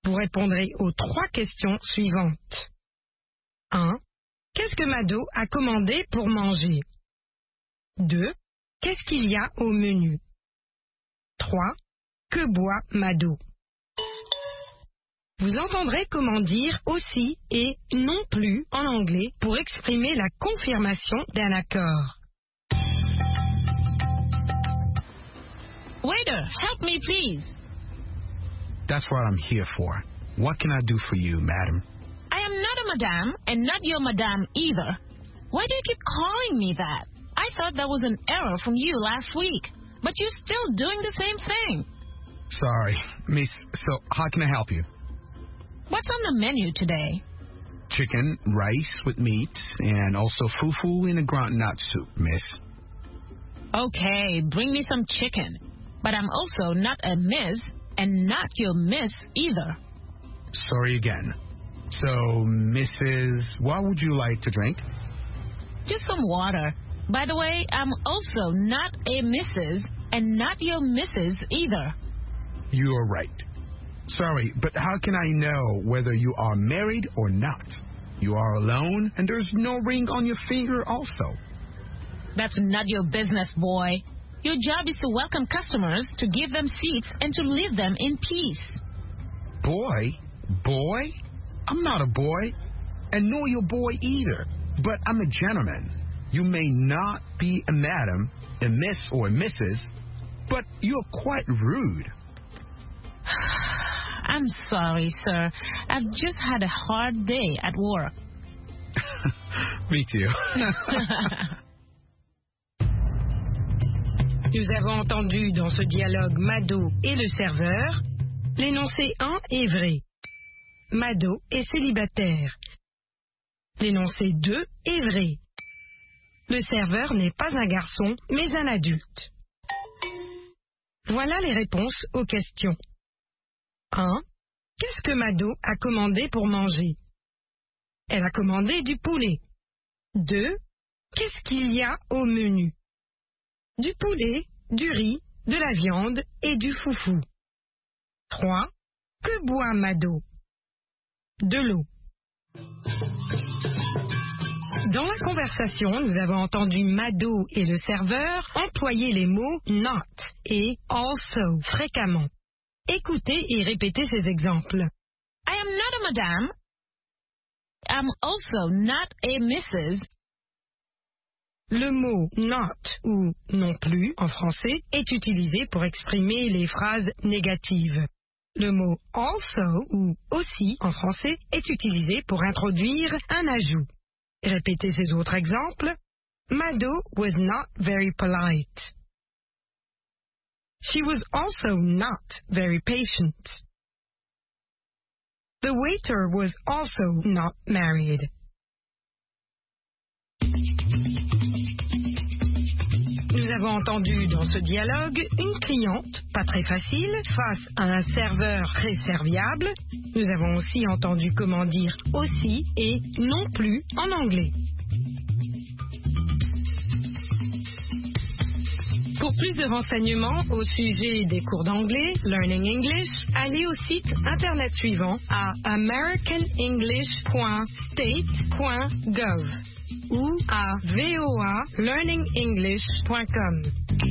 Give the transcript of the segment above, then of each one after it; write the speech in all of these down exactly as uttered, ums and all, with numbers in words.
vous répondrez aux trois questions suivantes. un. Qu'est-ce que Mado a commandé pour manger? deux. Qu'est-ce qu'il y a au menu? trois. Que boit Mado? Vous entendrez comment dire aussi et non plus en anglais pour exprimer la confirmation d'un accord. Waiter, help me please. That's what I'm here for. What can I do for you, madam? I am not a madame and not your madame either. Why do you keep calling me that? I thought that was an error from you last week, but you're still doing the same thing. Sorry, miss. So, how can I help you? What's on the menu today? Chicken, rice with meat, and also fufu in a groundnut soup, miss. Okay, bring me some chicken. But I'm also not a miss and not your miss either. Sorry again. So, Missus what would you like to drink? Just some water. By the way, I'm also not a Missus and not your Missus either. You are right. Sorry, but how can I know whether you are married or not? You are alone, and there's no ring on your finger also. That's not your business, boy. Your job is to welcome customers, to give them seats, and to leave them in peace. Boy? Boy? I'm not a boy, and nor your boy either. But I'm a gentleman. You may not be a madam, a miss or a missus, but you're quite rude. I'm sorry, sir. I've just had a hard day at work. Me too. Nous avons entendu dans ce dialogue Mado et le serveur. L'énoncé un est vrai. Mado est célibataire. L'énoncé deux est vrai. Le serveur n'est pas un garçon, mais un adulte. Voilà les réponses aux questions. un. Qu'est-ce que Mado a commandé pour manger? Elle a commandé du poulet. deux. Qu'est-ce qu'il y a au menu? Du poulet, du riz, de la viande et du foufou. trois. Que boit Mado? De l'eau. Dans la conversation, nous avons entendu Mado et le serveur employer les mots not et also fréquemment. Écoutez et répétez ces exemples. I am not a madame. I'm also not a missus. Le mot not ou non plus en français est utilisé pour exprimer les phrases négatives. Le mot also ou aussi en français est utilisé pour introduire un ajout. Répétez ces autres exemples. Mado was not very polite. She was also not very patient. The waiter was also not married. Nous avons entendu dans ce dialogue une cliente, pas très facile, face à un serveur très serviable. Nous avons aussi entendu comment dire aussi et non plus en anglais. Pour plus de renseignements au sujet des cours d'anglais, Learning English, allez au site internet suivant à american english point state point gov ou à voa learning english point com.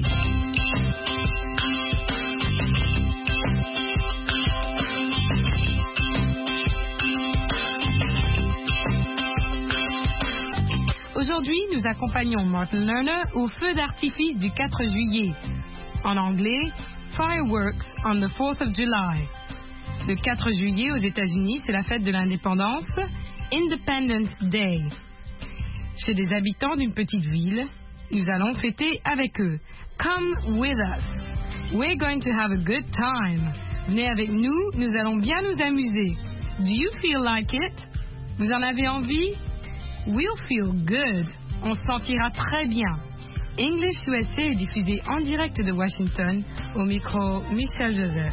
Aujourd'hui, nous accompagnons Martin Lerner au feu d'artifice du quatre juillet. En anglais, Fireworks on the fourth of July. Le quatre juillet aux États-Unis, c'est la fête de l'indépendance, Independence Day. Chez des habitants d'une petite ville, nous allons fêter avec eux. Come with us. We're going to have a good time. Venez avec nous, nous allons bien nous amuser. Do you feel like it? Vous en avez envie? We'll feel good. On se sentira très bien. English U S A est diffusé en direct de Washington, au micro Michel Joseph.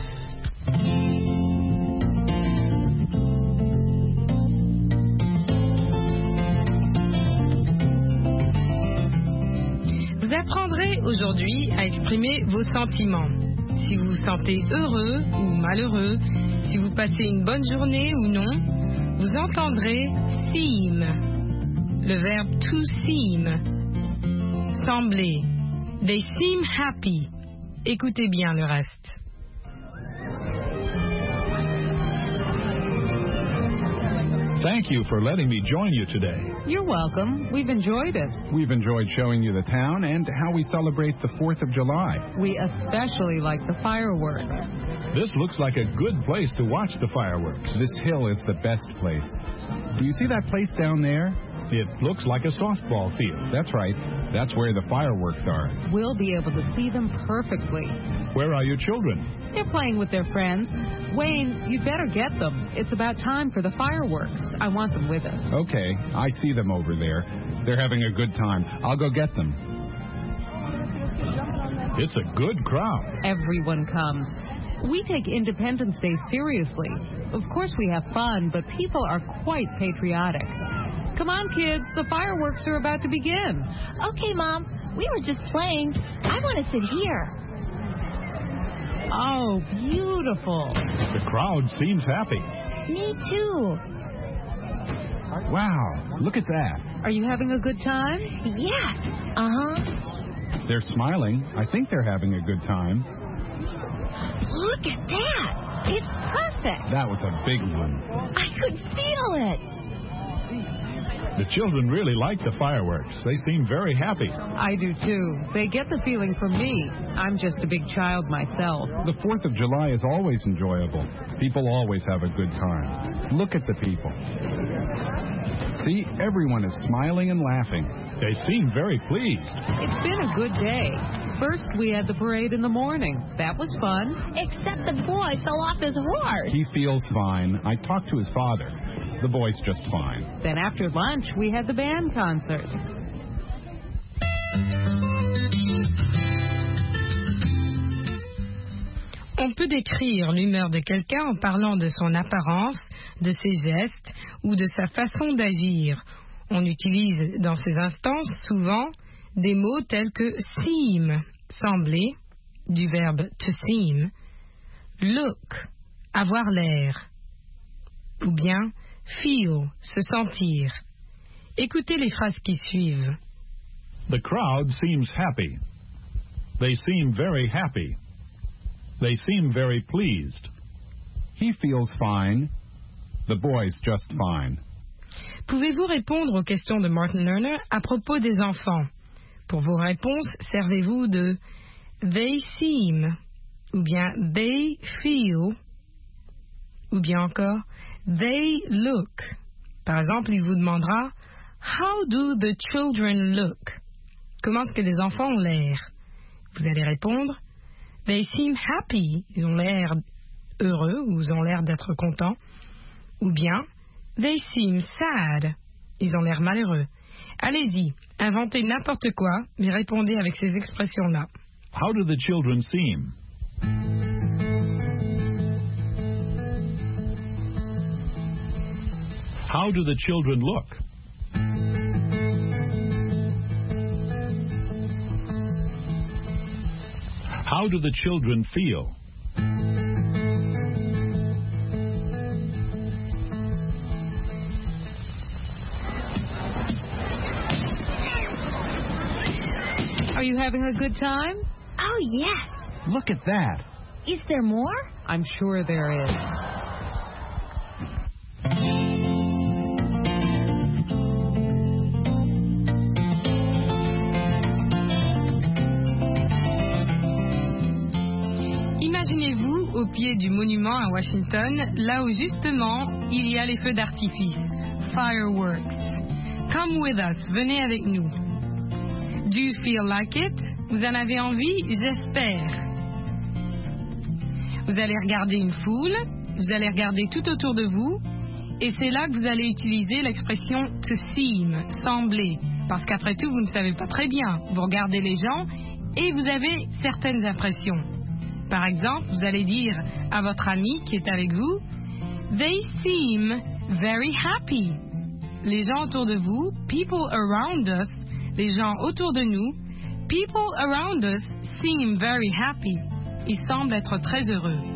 Vous apprendrez aujourd'hui à exprimer vos sentiments. Si vous vous sentez heureux ou malheureux, Si vous passez une bonne journée ou non, vous entendrez seem, le verbe to seem, sembler. They seem happy. Écoutez bien le reste. Thank you for letting me join you today. You're welcome. We've enjoyed it. We've enjoyed showing you the town and how we celebrate the fourth of July. We especially like the fireworks. This looks like a good place to watch the fireworks. This hill is the best place. Do you see that place down there? It looks like a softball field. That's right. That's where the fireworks are. We'll be able to see them perfectly. Where are your children? They're playing with their friends. Wayne, you'd better get them. It's about time for the fireworks. I want them with us. Okay, I see them over there. They're having a good time. I'll go get them. It's a good crowd. Everyone comes. We take Independence Day seriously. Of course we have fun, but people are quite patriotic. Come on, kids. The fireworks are about to begin. Okay, Mom. We were just playing. I want to sit here. Oh, beautiful. The crowd seems happy. Me too. Wow, look at that. Are you having a good time? Yes. Uh-huh. They're smiling. I think they're having a good time. Look at that. It's perfect. That was a big one. I could feel it. The children really like the fireworks. They seem very happy. I do too. They get the feeling from me. I'm just a big child myself. The fourth of July is always enjoyable. People always have a good time. Look at the people. See, everyone is smiling and laughing. They seem very pleased. It's been a good day. First, we had the parade in the morning. That was fun. Except the boy fell off his horse. He feels fine. I talked to his father. The boy's just fine. Then after lunch, we had the band concert. On peut décrire l'humeur de quelqu'un en parlant de son apparence, de ses gestes ou de sa façon d'agir. On utilise dans ces instances souvent des mots tels que seem, sembler, du verbe to seem, look, avoir l'air, ou bien feel, se sentir. Écoutez les phrases qui suivent. The crowd seems happy. They seem very happy. They seem very pleased. He feels fine. The boy's just fine. Pouvez-vous répondre aux questions de Martin Lerner à propos des enfants? Pour vos réponses, servez-vous de they seem, ou bien they feel, ou bien encore they look. Par exemple, il vous demandera how do the children look? Comment est-ce que les enfants ont l'air? Vous allez répondre they seem happy. Ils ont l'air heureux ou ils ont l'air d'être contents. Ou bien they seem sad. Ils ont l'air malheureux. Allez-y, inventez n'importe quoi, mais répondez avec ces expressions-là. How do the children seem? How do the children look? How do the children feel? Are you having a good time? Oh, yes. Look at that. Is there more? I'm sure there is. Imaginez-vous au pied du monument à Washington, là où justement il y a les feux d'artifice, fireworks. Come with us, venez avec nous. Do you feel like it? Vous en avez envie? J'espère. Vous allez regarder une foule, vous allez regarder tout autour de vous, et c'est là que vous allez utiliser l'expression to seem, sembler, parce qu'après tout, vous ne savez pas très bien. Vous regardez les gens et vous avez certaines impressions. Par exemple, vous allez dire à votre ami qui est avec vous, they seem very happy. Les gens autour de vous, people around us, les gens autour de nous, people around us seem very happy. Ils semblent être très heureux.